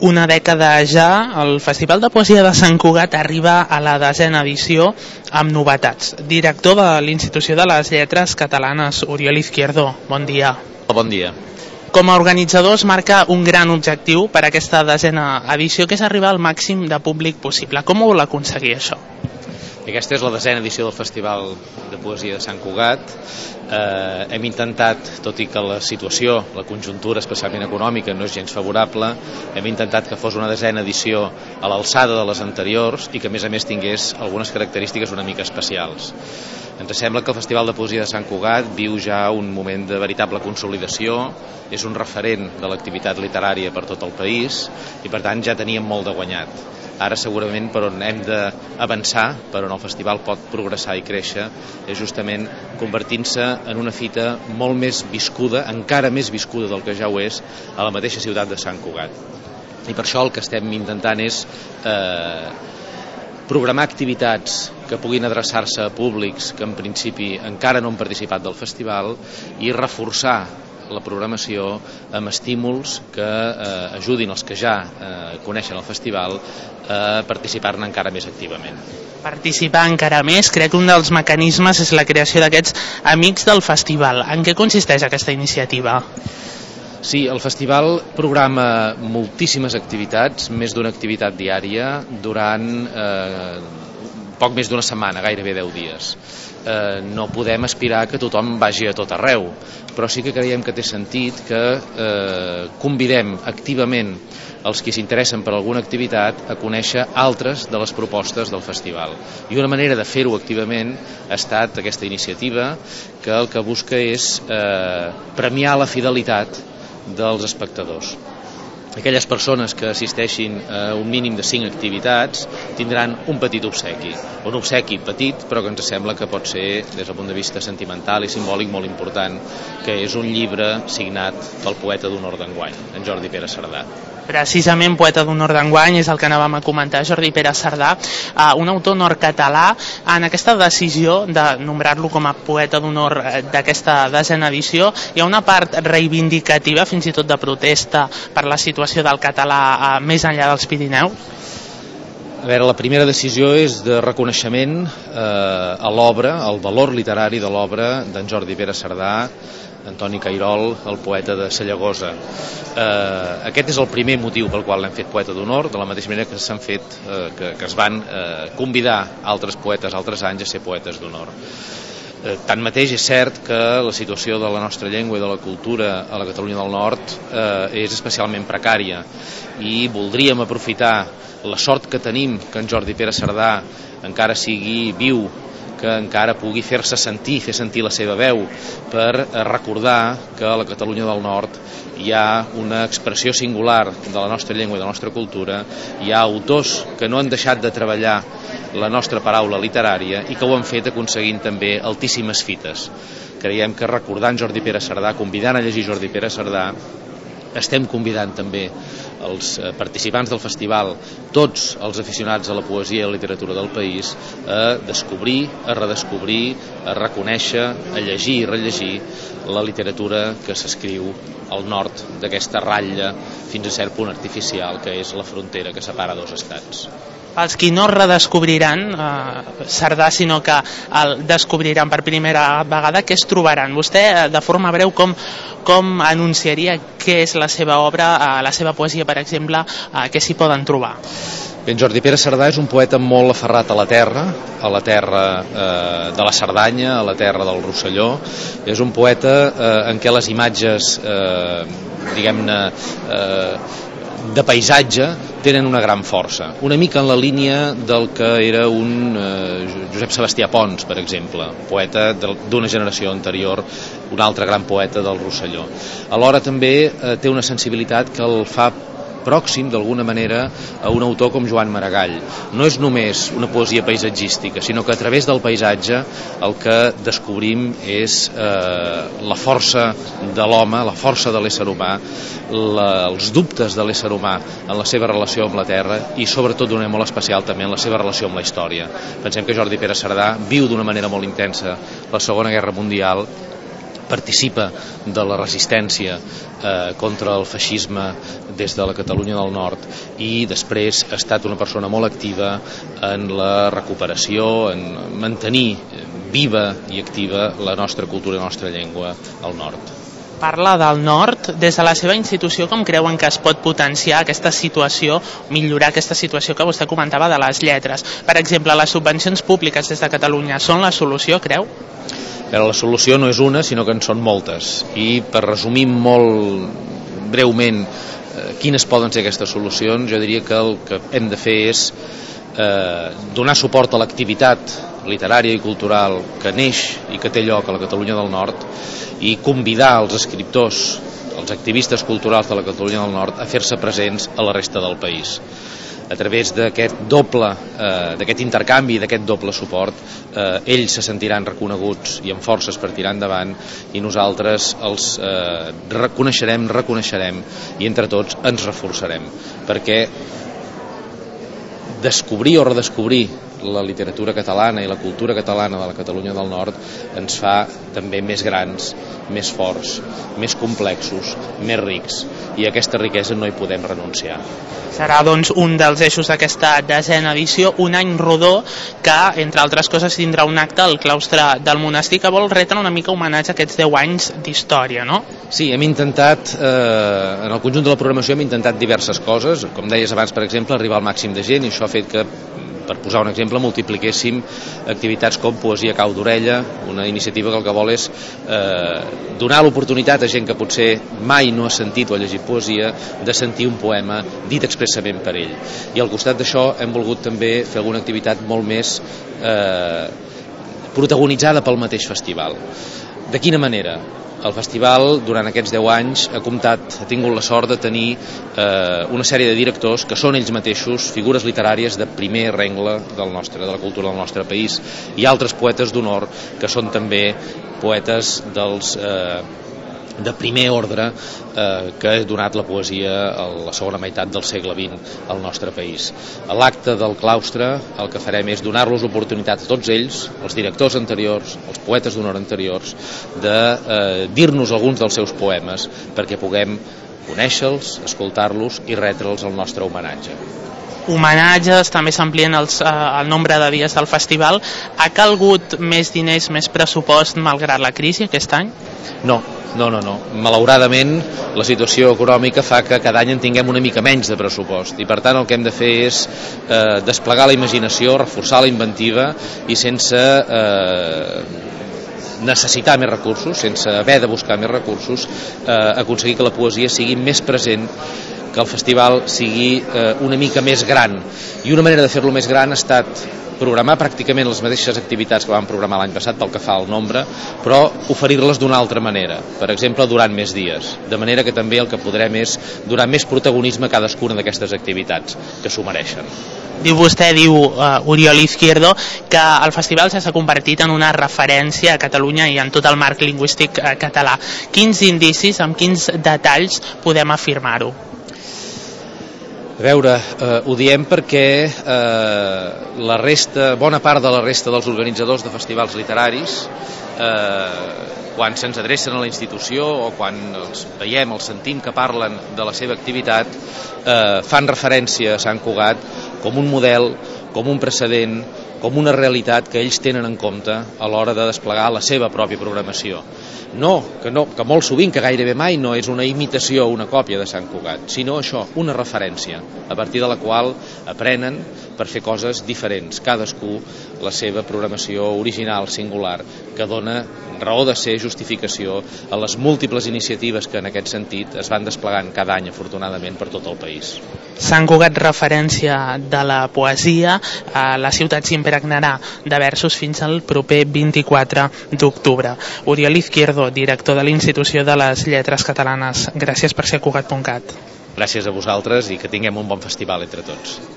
Una dècada ja, el Festival de Poesia de Sant Cugat arriba a la 10a edició amb novetats. Director de l'Institució de les Lletres Catalanes, Oriol Izquierdo, bon dia. Bon dia. Com a organitzador es marca un gran objectiu per a aquesta 10a edició, que és arribar al màxim de públic possible. Com ho vol aconseguir això? Aquesta és la 10a edició del Festival de Poesia de Sant Cugat. Hem intentat, tot i que la situació, la conjuntura especialment econòmica no és gens favorable, hem intentat que fos una 10a edició a l'alçada de les anteriors i que a més tingués algunes característiques una mica especials. Ens sembla que el Festival de Poesia de Sant Cugat viu ja un moment de veritable consolidació, és un referent de l'activitat literària per tot el país i per tant ja teníem molt de guanyat. Ara segurament per on hem d'avançar, per on el festival pot progressar i créixer, és justament convertint-se en una fita molt més viscuda, encara més viscuda del que ja ho és, a la mateixa ciutat de Sant Cugat. I per això el que estem intentant és programar activitats que puguin adreçar-se a públics que en principi encara no han participat del festival i reforçar la programació amb estímuls que ajudin els que ja coneixen el festival a participar-ne encara més activament. Participar encara més, crec que un dels mecanismes és la creació d'aquests Amics del Festival. En què consisteix aquesta iniciativa? Sí, el festival programa moltíssimes activitats, més d'una activitat diària, durant poc més d'una setmana, gairebé 10 dies. No podem aspirar que tothom vagi a tot arreu, però sí que creiem que té sentit que convidem activament els qui s'interessen per alguna activitat a conèixer altres de les propostes del festival. I una manera de fer-ho activament ha estat aquesta iniciativa que el que busca és premiar la fidelitat dels espectadors. Aquelles persones que assisteixin a un mínim de 5 activitats tindran un petit obsequi. Un obsequi petit, però que ens sembla que pot ser, des del punt de vista sentimental i simbòlic, molt important, que és un llibre signat pel poeta d'honor d'enguany, en Jordi Pere Cerdà. Precisament poeta d'honor d'enguany és el que anàvem a comentar, Jordi Pere Cerdà, un autor nord-català. En aquesta decisió de nombrar-lo com a poeta d'honor d'aquesta 10a edició hi ha una part reivindicativa, fins i tot de protesta per la situació del català més enllà dels Pirineus? A veure, la primera decisió és de reconeixement a l'obra, al valor literari de l'obra d'en Jordi Pere Cerdà, Antoni Cairol, el poeta de Sallagosa. Aquest és el primer motiu pel qual l'hem fet poeta d'honor, de la mateixa manera que s'han fet, que es van convidar altres poetes altres anys a ser poetes d'honor. Tanmateix és cert que la situació de la nostra llengua i de la cultura a la Catalunya del Nord és especialment precària i voldríem aprofitar la sort que tenim que en Jordi Pere Cerdà encara sigui viu, que encara pugui fer-se sentir, fer sentir la seva veu, per recordar que a la Catalunya del Nord hi ha una expressió singular de la nostra llengua i de la nostra cultura, hi ha autors que no han deixat de treballar la nostra paraula literària i que ho han fet aconseguint també altíssimes fites. Creiem que recordant Jordi Pere Cerdà, convidant a llegir Jordi Pere Cerdà, estem convidant també els participants del festival, tots els aficionats a la poesia i a la literatura del país, a descobrir, a redescobrir, a reconèixer, a llegir i rellegir la literatura que s'escriu al nord d'aquesta ratlla fins a cert punt artificial que és la frontera que separa dos estats. Els qui no redescobriran Cerdà, sinó que el descobriran per primera vegada, què es trobaran? Vostè, de forma breu, com anunciaria què és la seva obra, la seva poesia, per exemple, què s'hi poden trobar? Bé, Jordi Pere Cerdà és un poeta molt aferrat a la terra de la Cerdanya, a la terra del Rosselló. És un poeta en què les imatges, diguem-ne, de paisatge tenen una gran força, una mica en la línia del que era un Josep Sebastià Pons, per exemple, poeta d'una generació anterior, un altre gran poeta del Rosselló. Alhora també té una sensibilitat que el fa pròxim, d'alguna manera, a un autor com Joan Maragall. No és només una poesia paisatgística, sinó que a través del paisatge el que descobrim és la força de l'home, la força de l'ésser humà, els dubtes de l'ésser humà en la seva relació amb la terra i sobretot d'una manera molt especial també en la seva relació amb la història. Pensem que Jordi Pere Cerdà viu d'una manera molt intensa la Segona Guerra Mundial participa de la resistència contra el feixisme des de la Catalunya del Nord, i després ha estat una persona molt activa en la recuperació, en mantenir viva i activa la nostra cultura i la nostra llengua al nord. Parla del nord. Des de la seva institució, com creuen que es pot potenciar aquesta situació, millorar aquesta situació que vostè comentava de les lletres? Per exemple, les subvencions públiques des de Catalunya són la solució, creu? Però la solució no és una, sinó que en són moltes. I per resumir molt breument quines poden ser aquestes solucions, jo diria que el que hem de fer és donar suport a l'activitat literària i cultural que neix i que té lloc a la Catalunya del Nord, i convidar els escriptors, els activistes culturals de la Catalunya del Nord a fer-se presents a la resta del país. A través d'aquest intercanvi, d'aquest doble suport, ells se sentiran reconeguts i amb forces per tirar endavant, i nosaltres els reconeixerem i entre tots ens reforçarem, perquè descobrir o redescobrir la literatura catalana i la cultura catalana de la Catalunya del Nord ens fa també més grans, més forts, més complexos, més rics, i a aquesta riquesa no hi podem renunciar. Serà, doncs, un dels eixos d'aquesta 10ª edició, un any rodó que, entre altres coses, tindrà un acte al claustre del monestir que vol retre una mica homenatge a aquests 10 anys d'història, no? Sí, hem intentat, en el conjunt de la programació hem intentat diverses coses, com deies abans, per exemple, arribar al màxim de gent, i això ha fet que, per posar un exemple, multipliquéssim activitats com Poesia Cau d'Orella, una iniciativa que el que vol és donar l'oportunitat a gent que potser mai no ha sentit o ha llegit poesia de sentir un poema dit expressament per ell. I al costat d'això hem volgut també fer alguna activitat molt més protagonitzada pel mateix festival. De quina manera? El festival, durant aquests 10 anys, ha tingut la sort de tenir una sèrie de directors que són ells mateixos figures literàries de primer rengle de la cultura del nostre país, i altres poetes d'honor que són també poetes de primer ordre que ha donat la poesia a la segona meitat del segle XX al nostre país. A l'acte del claustre el que farem és donar-los l'oportunitat a tots ells, els directors anteriors, els poetes d'honor anteriors, de dir-nos alguns dels seus poemes perquè puguem conèixer-los, escoltar-los i retre'ls el nostre homenatge. Homenatges, també s'amplien el nombre de dies del festival. Ha calgut més diners, més pressupost malgrat la crisi aquest any? No. Malauradament, la situació econòmica fa que cada any en tinguem una mica menys de pressupost, i per tant el que hem de fer és desplegar la imaginació, reforçar la inventiva, i sense necessitar més recursos, sense haver de buscar més recursos, aconseguir que la poesia sigui més present, que el festival sigui una mica més gran. I una manera de fer-lo més gran ha estat programar pràcticament les mateixes activitats que vam programar l'any passat pel que fa al nombre, però oferir-les d'una altra manera, per exemple durant més dies, de manera que també el que podrem és donar més protagonisme a cadascuna d'aquestes activitats, que s'ho mereixen. Diu Oriol Izquierdo, que el festival s'ha convertit en una referència a Catalunya i en tot el marc lingüístic català. Quins indicis, amb quins detalls podem afirmar-ho? A veure, ho diem perquè bona part de la resta dels organitzadors de festivals literaris, quan se'ns adrecen a la institució o quan els veiem, els sentim que parlen de la seva activitat, fan referència a Sant Cugat com un model, com un precedent, com una realitat que ells tenen en compte a l'hora de desplegar la seva pròpia programació. Que molt sovint, que gairebé mai no és una imitació o una còpia de Sant Cugat, sinó això, una referència, a partir de la qual aprenen per fer coses diferents, cadascú la seva programació original, singular, que dona raó de ser, justificació a les múltiples iniciatives que en aquest sentit es van desplegant cada any, afortunadament, per tot el país. Sant Cugat, referència de la poesia, la ciutat s'impregnarà de versos fins al proper 24 d'octubre. Oriol Izquierdo, director de l'Institució de les Lletres Catalanes, gràcies per ser a Cugat.cat. Gràcies a vosaltres i que tinguem un bon festival entre tots.